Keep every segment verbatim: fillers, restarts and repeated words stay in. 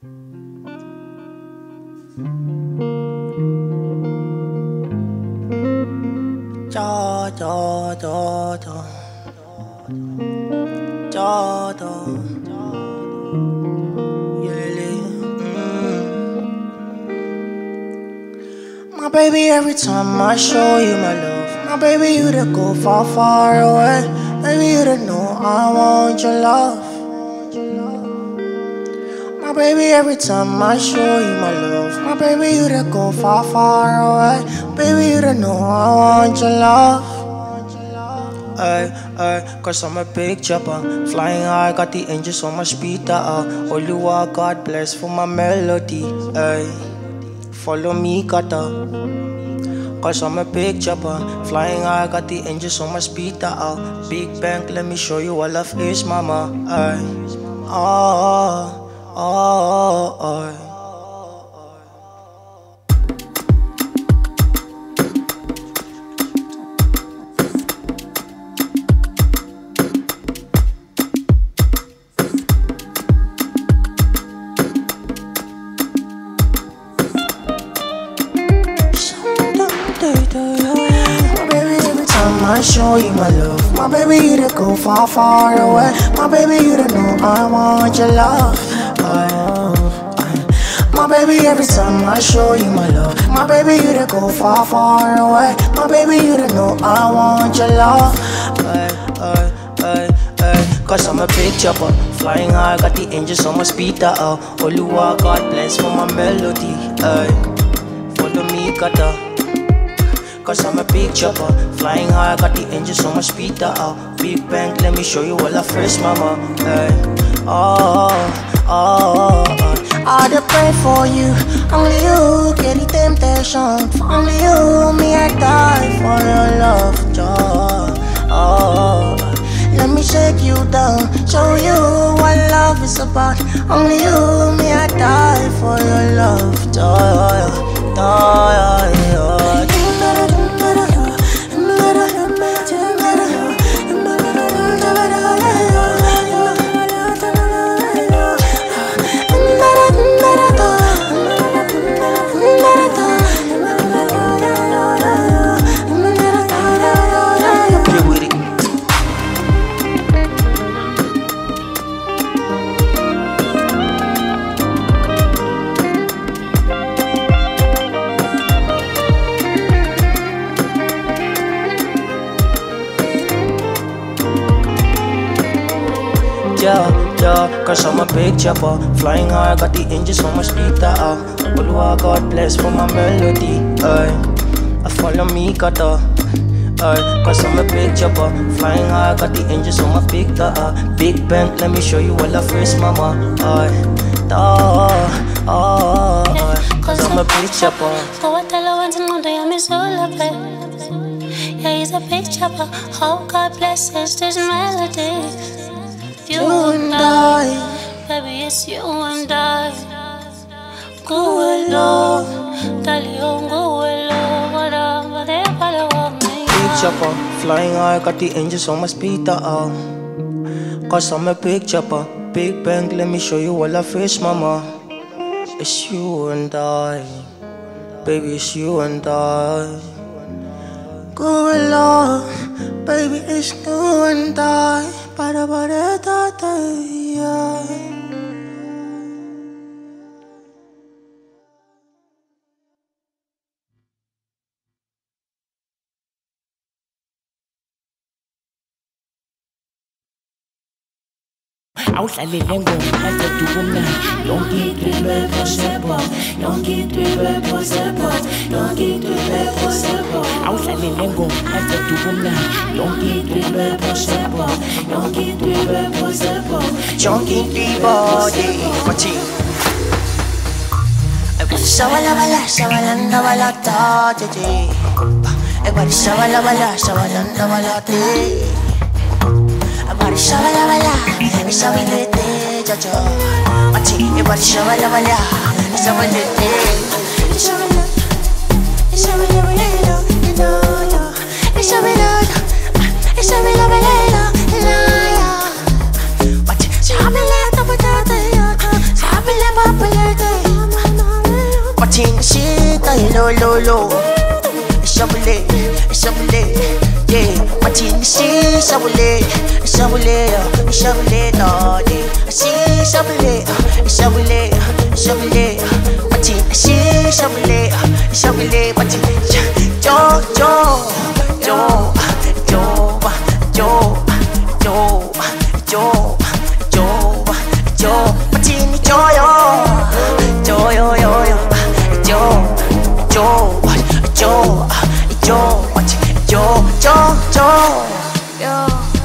Da, da, da, da. Da, da. My baby, every time I show you my love, my baby, you to go far, far away. Baby, you to know I want your love. My baby, every time I show you my love, my baby, you to go far, far away. Baby, you to know I want your love. Ay, ay, cause I'm a big chopper, flying high, got the angels on my speed dial. Oluwa, God bless for my melody. Ay, follow me, kata. Cause I'm a big chopper, flying high, got the angels on my speed dial. Big bank, let me show you what love is, mama. Ay, oh, oh, oh, oh. I show you my love, my baby, you to go far, far away. My baby, you to know I want your love. Oh, my baby, every time I show you my love, my baby, you to go far, far away. My baby, you to know I want your love. Ay, ay, ay, ay. Cause I'm a big chopper, flying high, got the angels on my speed dial. Oluwa, God bless for my melody. Ay, follow me, kata. Cause I'm a big chopper, flying high, got the angels on my speed dial. Big bank, let me show you all I first, mama. Hey. Oh, oh, oh, oh. I dey pray for you, only you get the temptation. For only you, me I die for your love, joy. Oh, let me shake you down, show you what love is about. Only you, me I die for your love, joy, joy, joy. Yeah, yeah, cause I'm a big chopper, flying high, got the angels on my speed dial. Oluwa, God bless for my melody. Ay, I follow me, kata. Ay, cause I'm a big chopper, flying high, got the angels on my big dial. Big bank, let me show you all I first, mama. Ay, da, oh, oh, oh, cause I'm a big chopper. For what I want to know, I miss all of it. Yeah, he's a big chopper. Oh, God blesses this melody. You and I, baby, it's you and I. Go along, Dalion, go along, whatever they follow me. Big chopper, flying high, got the angels on my speed dial. Cause I'm a big chopper, big bank, let me show you all I face, mama. It's you and I, baby, it's you and I. Go along, baby, it's you and I. Para para da da yeah. Awuhlalele ngoma asedukumnandi yonke into ibekho support yonke into ibekho support yonke into ibekho support awuhlalele ngoma asedukumnandi yonke into ibekho support yonke into ibekho support yonke into ibode kwathi Shabala bala, shabala nda bala ta je je. Everybody shabala bala, shabala nda bala te. Everybody shabala bala, shabala te jo jo. Achi, everybody shabala bala, shabala te. Shabala, shabala bala, no no. Shabala, shabala bala, no no. Achi, shabala ta ta ta ta, shabala bala. Matin shita lo lo lo. Shabule, shabule, yeah. Matin shi shabule, shabule, shabule, no, yeah. Shi shabule, shabule, shabule. Matin shi shabule, shabule. Matin jo jo jo jo jo jo jo jo jo. Matin jo yo jo yo yo yo jo jo. Yo, yo, yo, yo, yo, yo,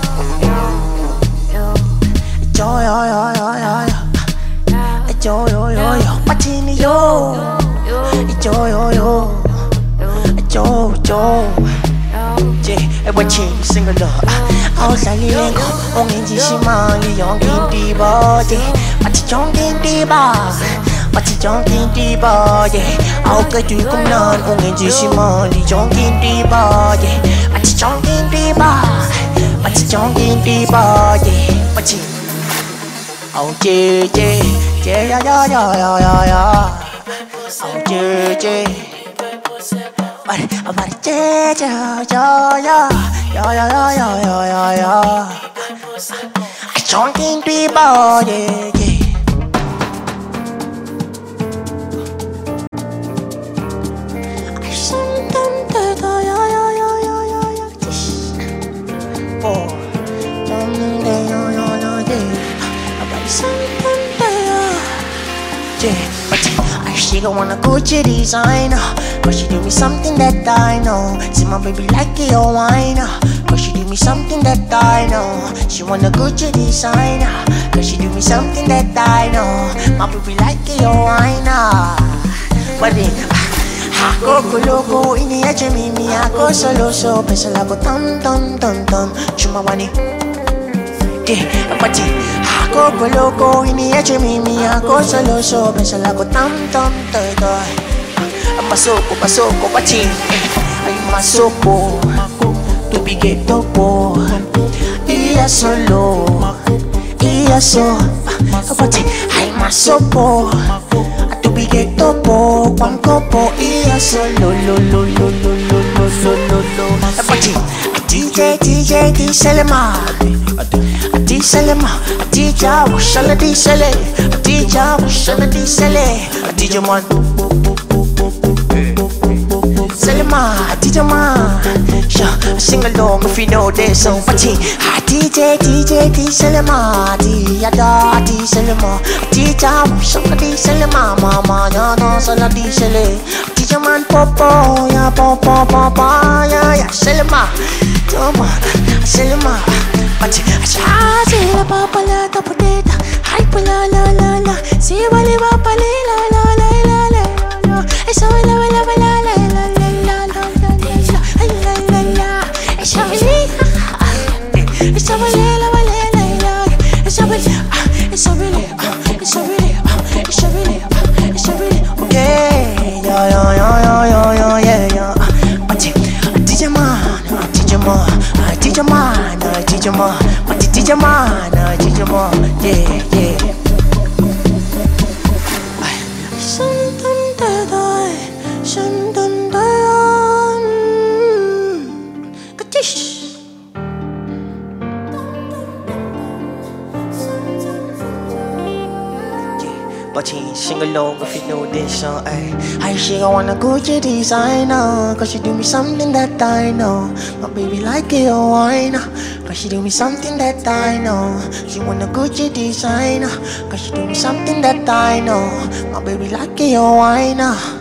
yo, yo, yo, yo, yo, yo, yo, yo, yo, Martini, yo, yo, yo, yo, yo, yo, yeah, watching single love. I was like, on in this man, young in the body, but it's young in the bar. But it's young in the body. How could you come down on in this money? Young in the body. But it's young in the body. But it's young in the body. But it's oh yeah yeah yeah yeah yeah yeah yeah yeah. Oh yeah yeah. But but yeah yeah yeah yeah yeah yeah yeah yeah yeah yeah. It's young in the body. She gon' wanna Gucci designer, cause she do me something that I know. See my baby like it, oh wine, cause she do me something that I know. She wanna Gucci designer, cause she do me something that I know. My baby like it, oh wine. But then ako ko loco, iniyache mimi ako solo so. Pesa lago tam tam tam tam, chumawani. Yeah, but ako ko loco, iniyache mimi ako solo so. Pesa lago tam tam toy toy. Pasoko, pasoko, paching. Ay masoko, tubigay topo. Iya solo, iya so. Paching, ay masoko, tubigay topo. Kwan kopo, iya solo, lo lo lo lo lo lo lo lo lo. Paching, D J D J D Selema. D Selema, D J Washala D Sele, D J Washala D Sele, D J Man, Selema, D J Man, sing along if you know this song. Pachi, D J D J D Selema, D Yada D Selema, D J Washala D Selema, Mama Yana Sala D Sele, D J Man Popo, ya Popo Popo, ya ya Selema, Toma, Selema. Pachi, acha la papa la tapoteta, ay pala la la la, si vale va pale la la la la la la, esa la la la la la la la la la la, ay la la la, esa vale, esa vale la vale la la, esa vale, esa vale, esa vale, esa vale, esa vale, okay, yo yo yo yo yo yo yo, pachi, D J man, D J man, D J man. D J Man, but the D J Man, D J Man, yeah, yeah. Something that I, something that I, Katish. But she sing along if you know this song, ayy. I she gon' wanna Gucci designer, cause she do me something that I know. My baby like it, oh wine, cause she do me something that I know. She wanna Gucci designer, cause she do me something that I know. My baby like it, oh wine.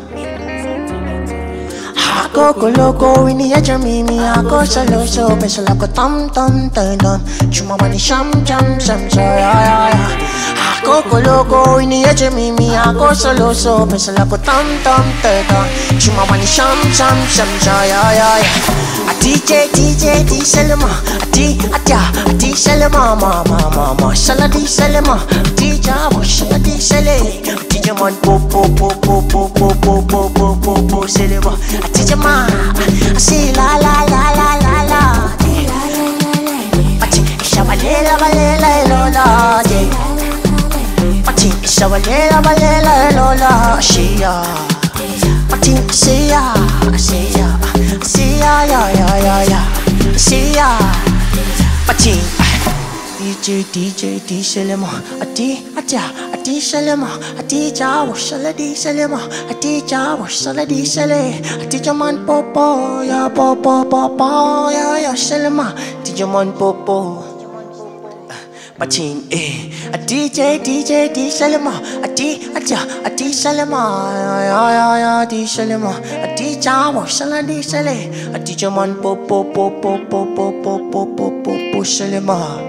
Ako ko loco, iniyache mimi ako solo so. Pesa lago tam tam tam tam, chumawani sham sham sham sham, yeah yeah yeah. Ako ko loco, iniyache mimi ako solo so. Pesa lago tam tam tam tam, chumawani sham sham sham sham, yeah yeah yeah. A D J D J D Selema, a D a ja a D Selema, ma ma ma ma, shala D Selema, D ja shala D Sele, D J Man po po po po po po po po po po po Selema, a D J Man, I see la la la la la la, Pachi, shabalela balela lola, Pachi, shabalela balela lola, Shia. Pati, see ya, see ya, see ya, ya, ya, ya, ya, see ya. Pati. D J, D J, D J Lemo, a D, a ja, a D J Lemo, a D J, wash a D J Lemo, a D J, wash a D J Le, a D J Man Popo, ya Popo, Popo, ya, ya, Shalema, D J Man Popo. Pachin, eh, a D J, D J, D J Lemo, a D, a ja, a D J Lemo, ya, ya, ya, D J Lemo, a D J, wash a D J Le, a D J Man Popo, Popo, Popo, Popo, Popo, Shalema.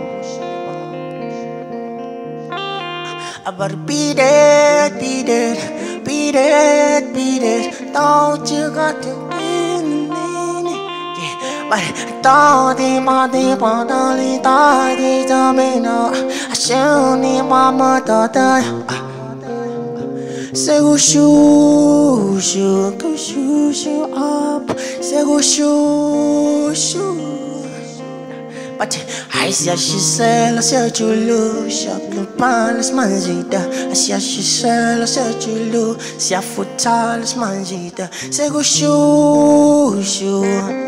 But beat it, beat it, beat it, beat it. Don't you got to win, win it? Yeah, but don't you want to bottle, don't you want to know? I show you mama daughter. Say go shoo, shoo, go shoo, shoo up. Say go shoo, shoo. But I see she sell, I said you lose. Shop the palace manzita. I see she sell, I said you lose. See a foot tallest manzita. Say go shoo, shoo.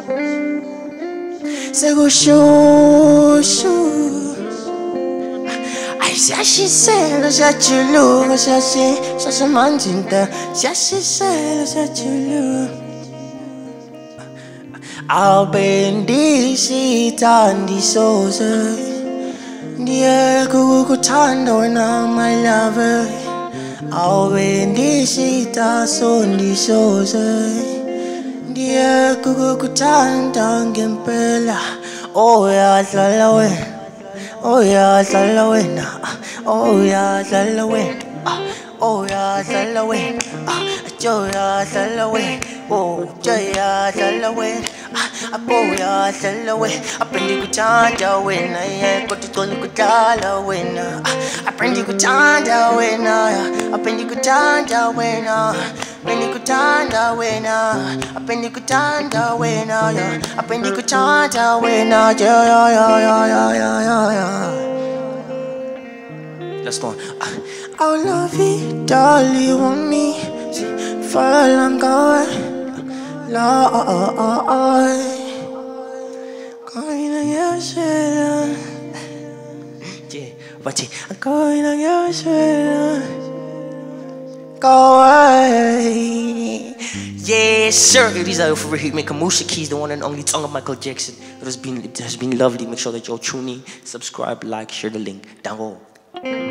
Say go shoo, shoo. I see she sell, I said you lose. I see she manzita. See she sell, I said you lose. I'll bend this seat on the source. Dear Kukutanda when I'm my lover. I'll bend this seat on the source. Dear Kukutanda Gempela. Oh, yeah, Salawe. Oh, yeah, Salawe. Oh, yeah, Salawe. Oh, yeah, Salawe. Joya, Salawe. Oh, Joya, Salawe. I boya tell away. I bring you Chanda when I got to tell you Kutala when I bring you Chanda when I bring you Chanda when I bring you Chanda when I bring you Chanda when I bring you Chanda when I yeah yeah yeah yeah yeah yeah. Let's go on. I love you, darling, you want me? Fall and go, Lord. Going on your shoulder. Yeah, but I'm going on your shoulder. Go away. Yes, sir. It is our favorite hitmaker, Musha Keys, the one and only tongue of Michael Jackson. It has been, it has been lovely. Make sure that y'all tune in, subscribe, like, share the link down below.